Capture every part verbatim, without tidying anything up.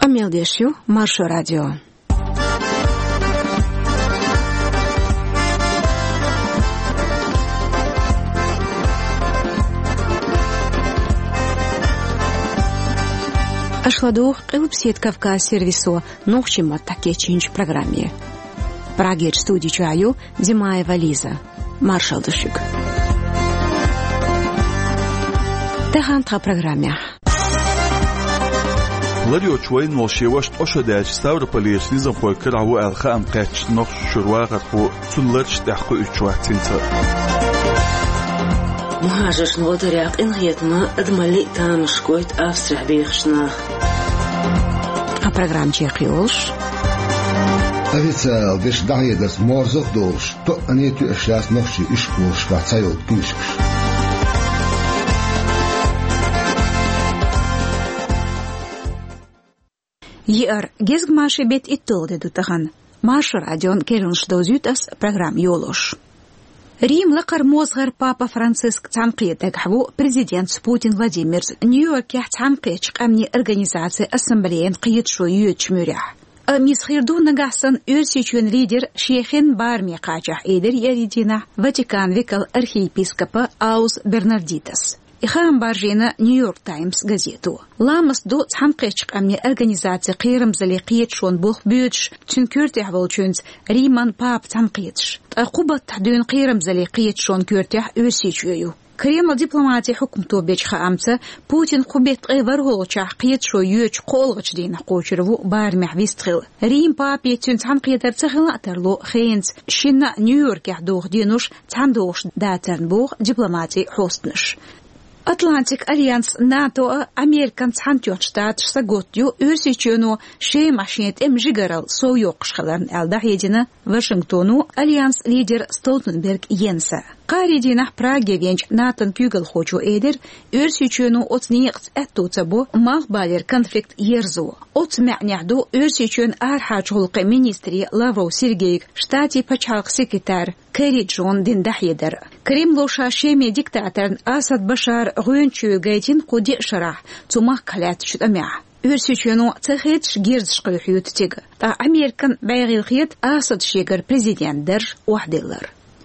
Амелдешью, Маршо радио. Ашладух Кылпсет Кавказ сервису нухчима таке чинч программе. Прагеч студии чаю Димаева Лиза. Маршал Душик. Тахантра программе. Ларيو شوين وشيوش أشداج ستور بليش نظام فكر عو الخام قاتش نخ شروع خو تلرش تحقق إتشواتين تر. مهاجر نودرياق إن غيتنا أدملي تامش كويت أفسرح بيخشنا. أبرغرام جيقيوش. أفيتال بيش دعية دس مارزق دوش تو أنيتو إشلاس نخشي إشكوش كاتسايود بيشكش. Йер гезг маши бет иттолде дутахан. Маршо радион келунш дозютас программ йолош. Рим лакар мозгар папа Франциск цанқиетек хву президент Путин Владимир Нью-Йорке цанқиеч амни организации ассамблеен қиет шо юечмюрях. Мисхирду нагасан юрсичун лидер шейхин барми қачах эдер яридина Ватикан викал архиепископа Аус Бернардитас. إخام بارجينا نيويورك تايمز газету. لامس دو تحمقيشق أمني أرغانيزاتي قيرم زليقيت شون بوخ بيوتش تنكورتح والشونز ريمان باب تحمقيتش. أقوبة تحدون قيرم زليقيت شون كورتح يوسيشيو. كريم الدبلوماتي حكمتو بيش خامسة بوتين قبيت غيبر هولوشاح قيت شو يوش قولغش دين قوشرفو بارمح بيستغل. ريم باب يتون تحمقيتر تغل أترلو خينز شنا نيويورك يحدوخ دينوش تحمدوش داترن بوخ دبلوماتي حوستنش. Atlantic Alliance NATO Amerikan Tsantjotstaat Sagotju Ursicunu She Mashinet M Jigaral Soyokshgalan Aldahedina Washingtonu Alliance leader Stoltenberg Jensa. Qaridina Prague vench Nathan Kugel Hochu Eder Ursicunu Otniqt Ettutsabo Mahbaler konflikt Yerzo. Otma'nyahdu Ursicun Arhachulq Ministri Lavrov Sergey Shtati Pachalq sekretar Kerry John Dindaheder. Kremlosha Shemi diktator Asad Bashar غونچو گایتین قدی شرح توما کلات شد امیا ورسیچونو تخیتش گیرش قیحیوت تیگ تا امریکن باغی خیت اسد شیگر پرزیدنت در وحدلر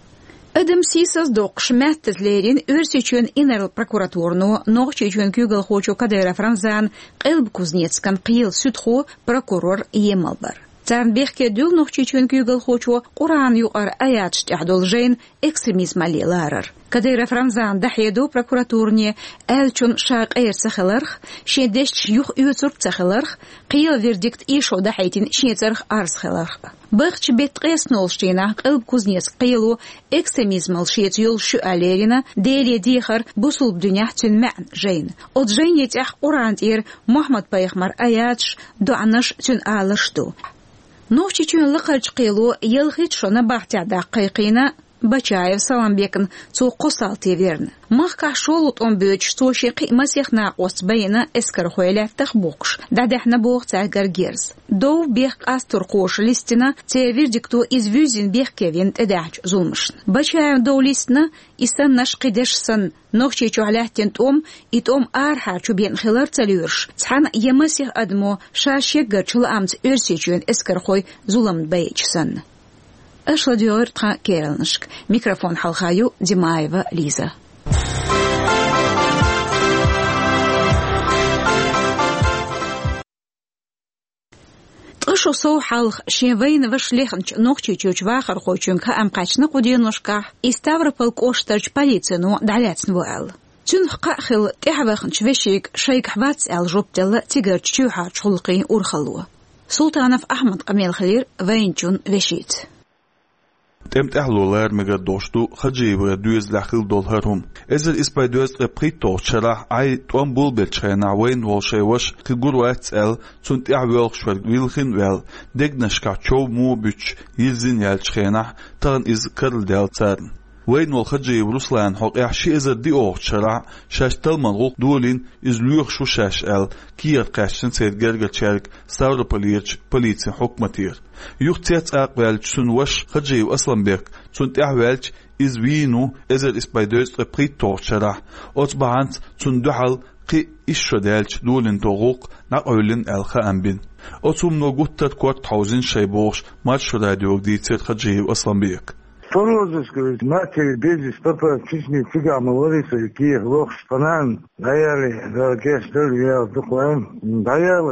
ادم سیساس دوقش ماتلرین ورسیچون اینر پروکوراتورنو نوچیچون کوگل خوچو کادر فرانزان قلب کوزنیتسکن قیل سودخو پروکورور یمالبر تان بيحكي دول نوخشي چون كيغل خوچو قرآن يقر آيات شتحدول جين اكستريميزم لارر كدير فرانزان دحيدو بروكوراتورني آل چون شاق اير سخلرخ شيدش يوخ يوتر سخلرخ قيل فيرديكت ايشو دحيتين شيترخ ارس خلرخ بخش بيت قيس نولشتينا قلب كوزنيس قيلو اكستريميزم الشيت يول شو اليرينا ديلي ديخر بوصل بدنيا تنمعن جين od جين يتح قرآن اير محمد بايخمر آياتش دعنش تن آلشتو نوشي چون لقاج قيلو يلخيت شونا باحتعدا قيقينا بچايف سلامبيكن تو قصال تيفيرن مخكا شولوت اون بيوش تو شيقي مسيخ ناقوس بينا اسكر خويلات تخبوكش دادحنا بوغ تاقر جيرز دو بيخ استر قوش لستنا تيفير ديكتو از فيزين بيخ كيفين تداعج ظلمشن بچايف دو لستنا اسان نشقيدش سن نوخشي چو علاتين توم اتوم ارحا چو بين خلار تليورش تحان يمسيخ ادمو شاشيق چل امت ارسي چون اسكر خوي ظلم بيج سن أشلديور تخا كيرلنشك ميكروفون حلقايو ديمايفا ليزا تقشو صو حلق شيوين وشليخنش نوخشي چوچ واخر خوچونك ام قاچنا قدينوشكا استاوربل كوشترچ полицину دالاتن وال تون قاخل تحوخنش وشيك شيك حباتس ال جوبتل تيغر چوحا چخلقي اورخلو سلطانف احمد قميل خلير وينچون وشيت تمت أهلولار مجا دوشتو خجيبه دوز لخيل دولهرهم إذا إسباي دوز قبقيتو شرح عي توان بول بلشخينا وين والشيوش كجور واتسأل تنت إعوالخ شوال ويلخين ويل دقنشكا چو مو بيش يزين يالشخينا تغن إز كرل ديال تارن وين والخجيب روسلان حق إحشي إذا دي أوخ شرع شاش تلمان غوق دولين إز ليوخ شو شاش أل كير قاشن سيد جرجة شارك ستاور بليرش بليتسي حكمتير يوخ تيات أقوال تسون وش خجيب أصلا بيك تسون أحوالش إز وينو إذا إسبايدوز قبقيت توخ شرع أتبعانت تسون دحل قي إشردالش دولن توغوق نقولن الخا أمبين أتوم نوغوتت كورت حوزين شيبوش ماتش راديو ديتير خجيب أصلا بيك Порозовскую матери безис папа чични фига молодец какие лох шпанан даяли да кестер я доклан даяла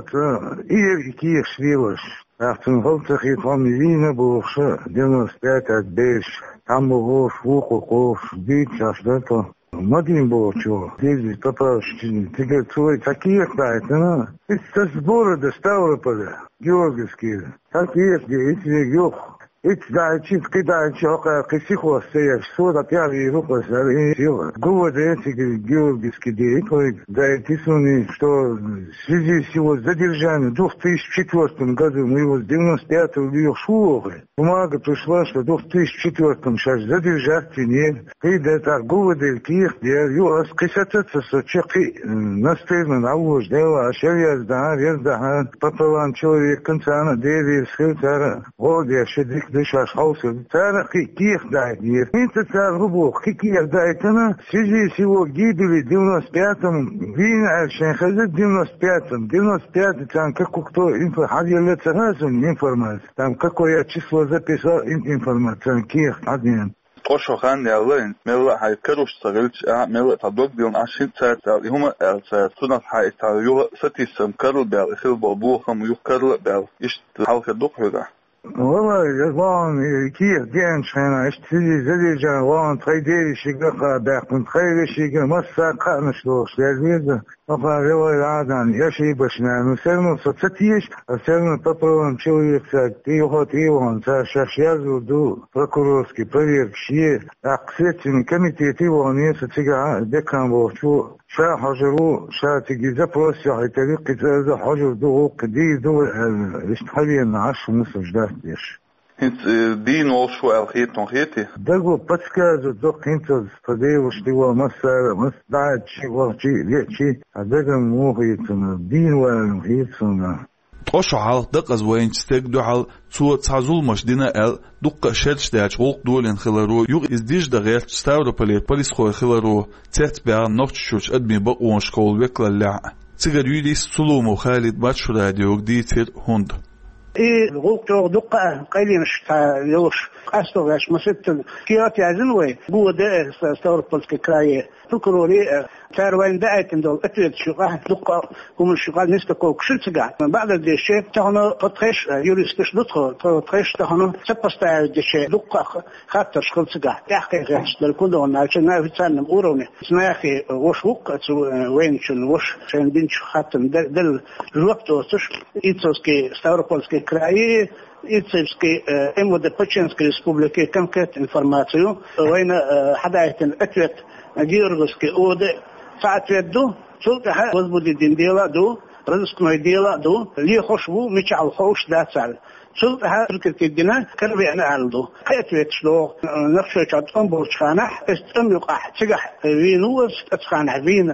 и какие швилош ахтун холцах и фамилина бухша девяносто пять от беш там бухош вухош бич аштато Мадин бухчо безис папа чични фига цой такие знаете это сборы до Ставрополя Георгиевский такие где ёх It's da chip kida choka kisiko se so da piavi ruko se сила. Годы эти георгиевские деятели, да описаны, что в связи с его задержанием в две тысячи четвёртом году, мы его с девяносто пятого в Шулове, бумага пришла, что в две тысячи четвёртом сейчас задержать нет. Когда так годы ких, где его скисататься, что чеки настырно на ложь дела, а шевья сда, везда, пополам человек конца на дереве, схыльцара, вот я шедик дышаш хаусу, цара ких дает нет. Это цар глубок, ких дает она, в связи с его гибелью в девяносто пятом, вина, шенхазет в девяносто пятом, девяносто пятый, там как кто информация, информация, там какое число записал информацию, ких один. قشوخان يالين ملا هاي كروش سغلش اه ملا تدوق ديون عشرين ساعة هما ساعة سنة هاي تعيوه ستيسم كرل بال إخل بابوهم يكرل بال إيش حالك دوق هذا والله يزوان كيف دين شينا اشتري زي جوان تخيدي شيقا باقن تخيدي شيقا مسا قانش دوش لازميزا وقال رواي عادان يشي بشنا نسلم ستتيش أسلم بطلون человек تيوها تيوهان ساشاش يازو دو прокурорский проверк شيه أقسيتين комитет يوهان يسا تيجا دكان بوشو شا حجرو شا تيجي زبروس يحي طريق تيجا حجر دو قدي دو اشتحلي النعش ونصف داش هنت دين وشو الخيط نخيتي دغو подсказывают док интос подею что масса мас да чего чи лечи а дагам мохитна дин ван хитна قشعل دقز وين تستقدو على سوى تعزول مش دينا ال دقة شرش داش غوق دولين خلارو يوغ ازديش دغير تستاورو بلير بليس خوي خلارو تحت بيان نوتشوش ادمي بقوان شكول وكلا اللع تيغر يديس سلومو خالد باتش راديو ديتر هوند إيه غوق دقة قيلي مش يوش أستوعش مسيت كياتي عزنوي بو ده استوربلس كرايه فكروري تاروين دعيت اندول اتويت شقاه دقة هم الشقاه نستكو كشلتقع من بعد الدشي تهنا تطخش يوريستش دطخو تطخش تهنا سبستاع الدشي دقة خاطر شخلتقع تحقي غيش للكل هنا عشان نعرف تسلم أوروني سناخي وش وق وين شن وش شن بنش خاطر دل الوقت وستش إيتسوسكي استوربلسكي كرايه إيتسوسكي إمو ده باتشنسكي ريسبوبليكي كم كانت إنفورماتيو وين حدايتن اتويت Георгиевский оде саатвет до султаха возбудидин дела до разыскной дела до ли хошву мечал хош дацал султаха ркетдина карби ана алдо قيتويت شلو نفسه تطن برشخانه استم يقع تجح وينوس اتخانه وين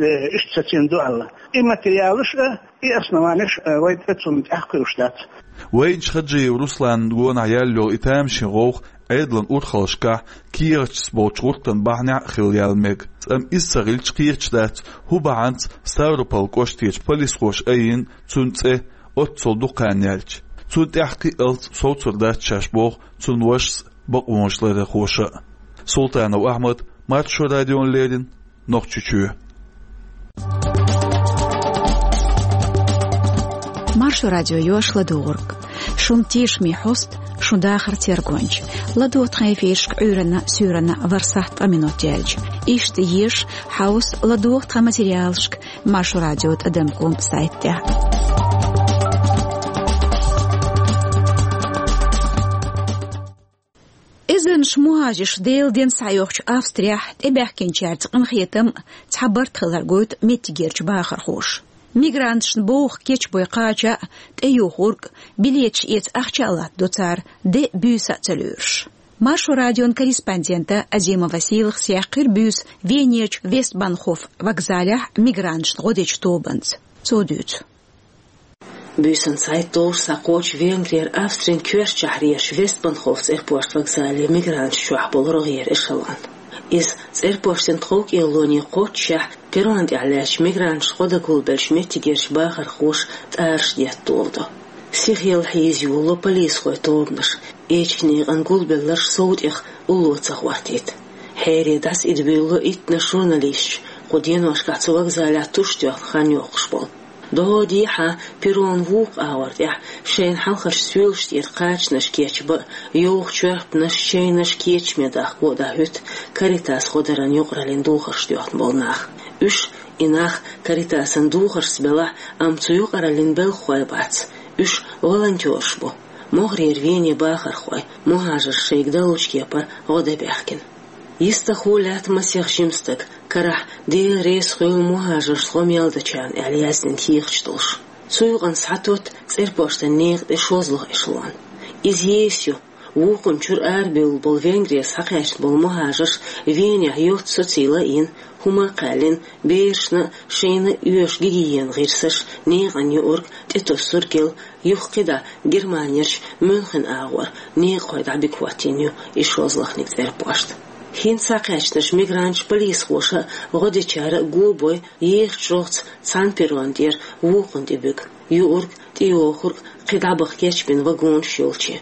اشتسين دو الله اما تيالش اي اسنوانش ويد اتسم تحقي وشدات وين خجي روسلان غون عيالو اتام شيغوخ أيضاً أرخلشكا كيرتش بوتشورتن بحنع خليالمك أم إسرائيلش كيرتشدات هو بعند ستاروبال كوشتيش بوليسكوش أين تونتي أتصل دقانيالش تونت يحكي ألت صوتر دات شاشبوغ تون وش بقوانشلر خوشا سلطان وأحمد مارتشو راديون ليرين نوخشوشو مارشو راديو يوش لدورك شون تيش مي حوست شون داخر تيرغونج لدو تخيفيشك عورنا سورنا ورسحت أمينوتيالج إيشت يش حوس لدو تخماتيريالشك مارشو راديو تقدمكم سايتها إذن شموهاجش ديل دين سايوخش أفستريح تباحكين شارتق انخيتم تحبرت خلالقوت ميتجيرج باخر خوش ميغرانتشن بوخ كيتش بويقاجا تأيوخورك بليتش إيت أخشالات دوتار دي بيوسا تلوش مارشو راديون كورреспондента Азима Василих сяқир бюс Венеч Вестбанхоф вокзалях мигрантшн годеч тобанц. Цодют. Бюсен сайт сақоч Венгрия Австрин Кёршчахриеш Вестбанхофс Airport вокзале мигрантш шуахбол рогер эшелон. Из Airportен трок Илони Котчах Перуанди аляш мигрант хода гулбелш метигерш бахар хош таарш яттолдо. Сихел хиз юло полис хой торнаш. Эчкни ангулбеллар соуд их улуца хватит. Хэри дас идбило итна журналист. Ходен вашкацу вокзаля туштёх ханёхшбол. До диха Перуан вук авардя. Шейн халхаш свилштир качнаш кечба. Ёх чёрпнаш шейнаш кечмедах года хют. Каритас ходеран ёгралин духарштёхн болнах. Үш инах каритасан духарсбела амцу ёгралин бел хойбац. Үш волонтёршбо. Могри рвение бахар хой. Мухажер шейк далучки пар годебяхкин. Иста хулят масех шимстак, карах дел рейс хул мухажер сломелдачан, алиязнин хихчтулш. Цуйган сатот церпошта нег де шозлох эшлуан. Из есю, вукун чур арбил бол Венгрия сахэш бол мухажер, веня йот социла ин, хума калин, бешна, шейна юш гигиен гирсаш, неган юрг, тетосур гил, юхкида, германерш, Мюнхен ауар, нег хойда бикватиню, и шозлохник церпошта. Хин сакачнаш мигранч полис хоша годичара губой ехчроц цан перуандер вукундибик юрг тиохург кидабах кечбин вагон шулчи.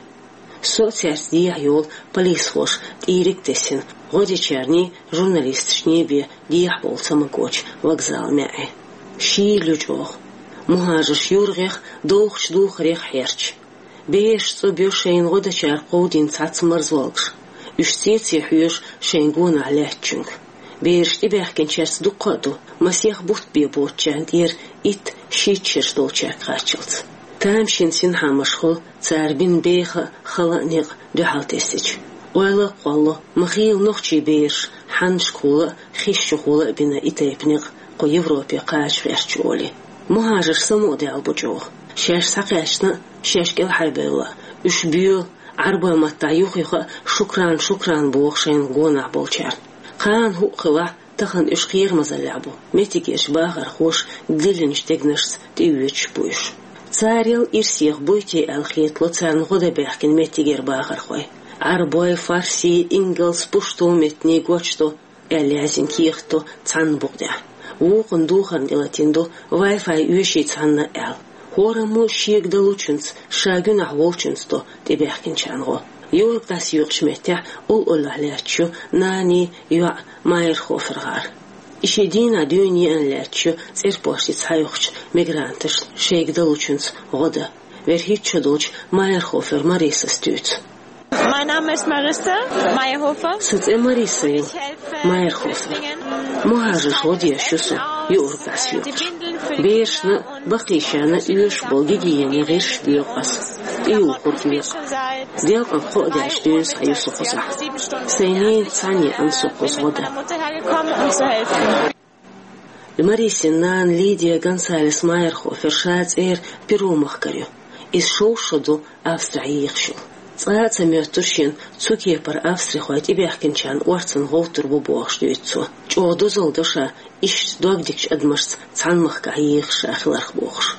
Соцерс диахйол полис хош ириктесин годичарни журналистшни би диахбол самагоч вокзал мяэ. Ши лючох. Мухажиш юргех дохч духрех херч. Беш собюшейн годичар қодин цацмарзволгш. Үштети хүйш шенгуна алячунг. Бершти бяхкен черс дукаду, масех бут би борчан дер ит шичерш долчак хачылт. Там шин син хамашхол царбин беха халаниq духалтесич. Ойла қолло махил нохчи берш ханшкула хишчухула бина итайпниq ко Европе қаш верчули. Мухажир самоди албучох. Шаш сақашна шашкел хайбела. Үш бию Арба матта юхиха шукран шукран буохшен гона болчар. Кан хукла тахан ишхир мазалябу. Метигеш багар хош дилинш тегнеш тивич буйш. Царил ирсих буйти алхит лоцан года бяхкин метигер багар хой. Арбой фарси ингелс пушту метни гочто элязин кихто цан бугда. Уқын духан делатинду вай-фай юши цанна эл. Хораму шиек далучунц, шагюн ахволчунцто, тебяхкин чанго. Юрк дас юршметя, ул уллахлячу, нани юа майерхофергар. Ишедина дюньен лячу, церпошти цаюхч, мигрантыш, шиек далучунц, года. Верхитчу дочь майерхофер Мариса стюц. Mein Name ist Marissa Meyerhofer. Сыце Мариса Майерхофер. Мухажиш водия шусу, юрк дас юрш. Бешна бақишана юш болгигиени гиш биоқас. Иу куртмек. Диалкан ходяш дюнс аюсухоза. Сейнин цани ансухоз вода. Марисин нан Лидия Гонсалес Майерхофер шац эр перумахкарю. Из шоушоду австрийихшул. Цаца мёртуршин цуки пар австри хойт ибяхкинчан уарцан голтур бубош дюйцу. Чоду золдоша иш догдикч адмашц цанмахка ихша ахларх бохш.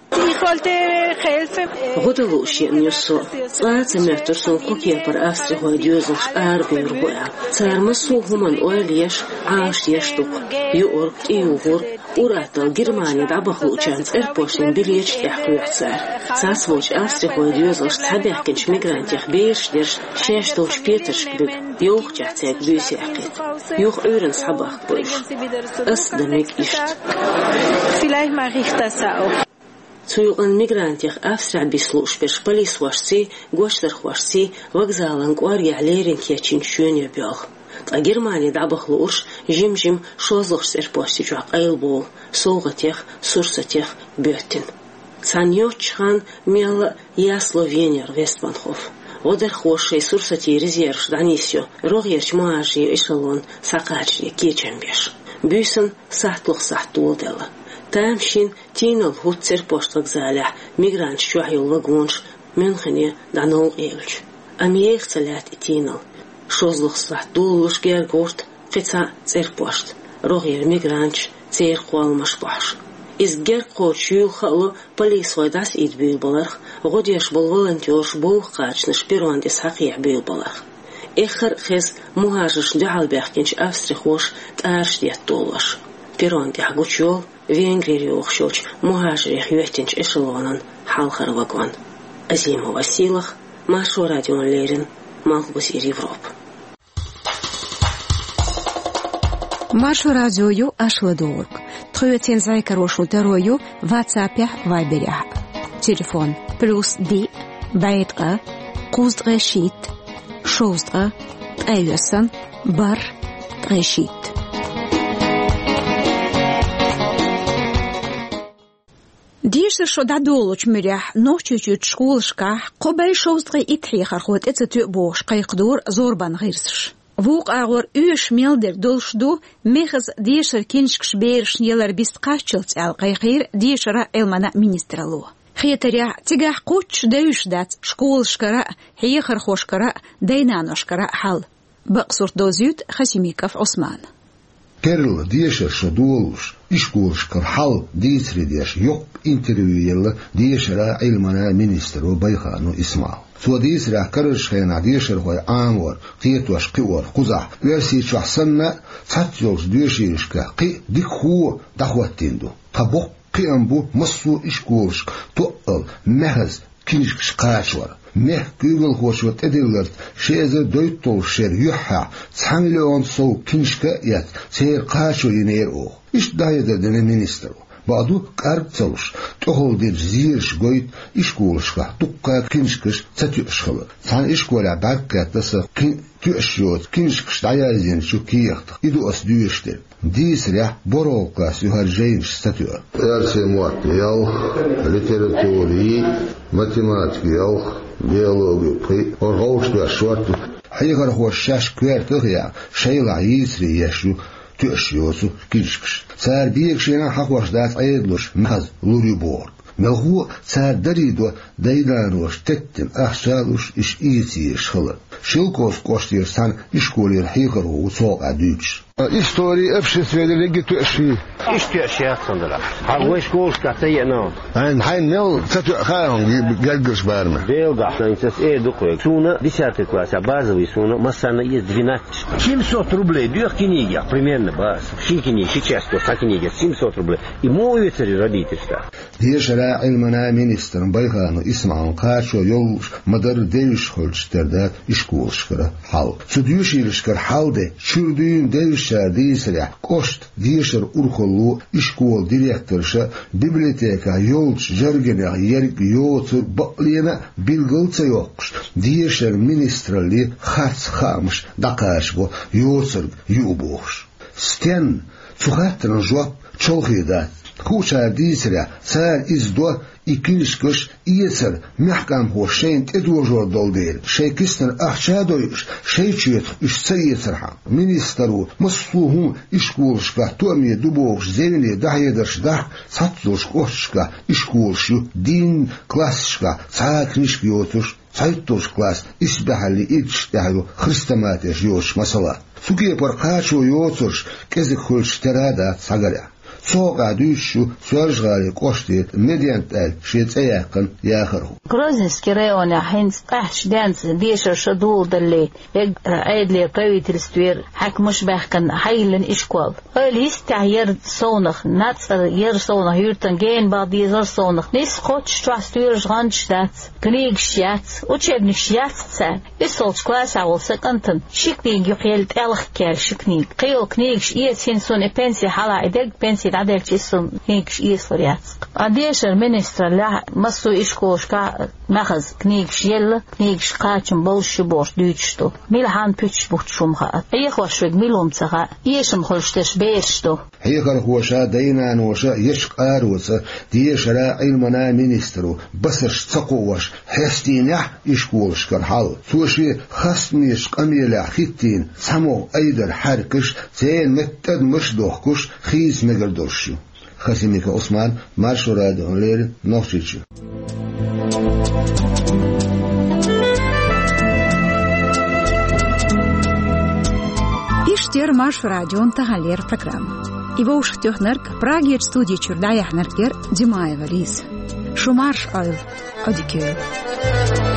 Годалуши нюсо. Цаца мёртуршин куки пар австри хойт дюйзуш арби урбоя. Цармасу хуман ойлеш аш ештук. Юорг иугур уратал Германия дабахлучан церпошин билеч яхуяцар. Цасвоч австри хойт дюйзуш цабяхкинч мигрантих беш дерш шешточ петершкбик юх чахцек бюсяхкит. Юх ören sabach boish. Es demik isht. Vielleicht mache ich das auch. Цуйган мигрантих австри бислуш пеш полис вашси, гоштер хвашси, вокзалан куар яhlерин кечин шөнө бёх. А Германия дабахлуш жим-жим шозлох серпошти жак айлбол, солгатех, сурсатех бёттин. Цаньёчхан мела ясло венер Вестманхоф. Одер хошей сурсати резерв данисё, рогерч маажи эшелон сакачи кечембеш. Бюсен сахтлох сахтулдела. Тамшин тинол хутцер пошток заля, мигрант шуахил вагонш, Мюнхене данол эльч. Амиех целят и тинол. Шозлох сахтулуш гергорт, феца церпошт. Рогер мигранч цер хуалмаш баш. Из герко чуйлхало полисой дас ид бюлбалах, годеш бол волонтёрш бол хачнаш перуандис хақия бюлбалах. Эхар хез мухажиш дюалбяхкинч австри хош таарш дет толваш. Перон дягучол Венгрии охшоч мухажрих юэтинч эшелонан халхар вагон. Азимова силах Машу радион лерин Малбусир Европ. Машу радиою ашладорг. Тхуетен зайкарошу тарою ватсапя вайберя. Телефон плюс ди байтга куздрешит шоздга тайвесан бар трешит. ديش شو دادولوش مريح نوشيش تشكولشكا قبل شوزغي إتحيخر خوت إتساتو بوش قيقدور زوربان غيرسش فوق أغور إيش ميلدر دولشدو ميخز ديشر كينشكش بيرش نيلر بيستقاشلت على قيقير ديشرا إلمانا مينسترالو خيتريا تيجاح قوتش دايش دات شكولشكرا حيخر خوشكرا داينانوشكرا حال بقصور دوزيوت خسيميكاف عثمان كيرل ديشر شدولش إشكولش كرحال ديسري ديش يوب انتريو يلا ديشرا علمنا مينسترو بيخانو اسماعو سو ديسرا كرش خينا ديشر هو آمور قيتوش قيور قزح ويرسي شحسنا تاتيوش ديشيرشكا قي ديك هو دخواتيندو طبو قي أنبو مصو إشكولش تقل مهز كينشكش قاشور مه جوجل خوشوت ادلرت شيزر دويتول شير يحا تساملون سو كينشكا يات سير قاشو ينير او اش دايدر دن مينسترو بعدو قربتوش تقول دير زيرش قويت إشكولشكا تقا كينشكش تتيوشخل تان إشكولا باكا تسا تيوشيوت كينشكش دايازين شو كيخت إدو أسدوشتر ديس ريح بروكا سيهارجينش ستيور يارسي موات يوخ ليتراتوري ماتيماتيكي يوخ بيولوجي قي ورغوش بأشوات حيغر هو الشاش كوير تغيا شيلا يسري يشو تيوشيوتو كينشكش سار بيكشينا حقوش دات عيدلوش مهز لوريبور ملغو سار دريدو دايدانوش تتن أحشالوش إش إيتيش خلق شلكوس قوشتير سان إشكولير حيغر هو وصوق عدوش истории общественной регитуаши. История сондала. А вы школка тайно. Айн хайн мел цату хаон гальгус барма. Белда, значит, э докой. Суна десятый класс, а базовый суна массана есть двенадцать. семьсот рублей, две книги, примерно баз. Все книги, сейчас то книги, семьсот рублей. И мой царь родительство. ديشرا علمنا مينستر بيخانو اسمعون قاشو يولش مدر ديش خلشتردا إشكولشكرا حال سديوشيرشكر حال ده شردين ديشر ديسريا قشت ديشر أرخلو إشكول ديريكترشا بيبليتيكا يولش جرجنا يرق يوتر بقلينا بيلغلت يوقش ديشر مينستر لي خارس خامش دقاشبو يوتر يوبوش ستين تخاتنا جواب تشوخيدات خوشا ديسريا سار إزدو إكيشكش إيسر محكم هو شين تدوجور دولدير شي كستر أحشادويش شي تشيتخ إش سيسرحا مينسترو مصفوهم إشكولشكا تومي دوبوش زيني دحيدرش دح ساتزوش كوشكا إشكولشو دين كلاسشكا ساكريش بيوتوش سايتوش كلاس إسبحالي إيتش دحلو خرستماتيش يوش مسلا سوكي برقاشو يوتوش كزك خلش ترادا ساقريا سوق عدوشو سوارجغالي قوشتي مدينت ال شيت اياقن ياخرو كروزس كريونا حينس قحش دانس ديشر شدول دلي عيد لي قوي ترستوير حك مشبه كان حيلن اشكوال قال يستعير صونخ ناتسر ير صونخ يرتن جين بعض يزر صونخ نيس قوتش تراستوير جغانش دات كنيق شيات وچبن شيات سان يسولش كلاس عول سكنتن شكنيق يقيل تالخ كال شكنيق قيل كنيقش ايتين سون بنسي حالا عدق بنسي عدل جسم هيك يسوريات عديشر منستر لا مسو إشكوش كا مخز كنيكش يلا كنيكش قاتم بولش بوش دوتشتو ميلهان بيتش بوتشومها أي خوشوك ميلوم تغا يشم خلشتش بيرشتو هيكر خوشا دينا نوشا يشق آروسا ديشرا علمنا منسترو بسرش تقوش حستينح إشكوش كرحال سوشي خصنيش قميلا خيتين سمو أيدر حركش تين متد مشدوخكش خيز مقردوشو خسيميكا عثمان مارشو راديو لير نوشيشو Иштер Маш радион тахалер программа. Его уж тёхнерк Праге студии чурдаях неркер Димаева Лиз. Шумарш ойл одикер.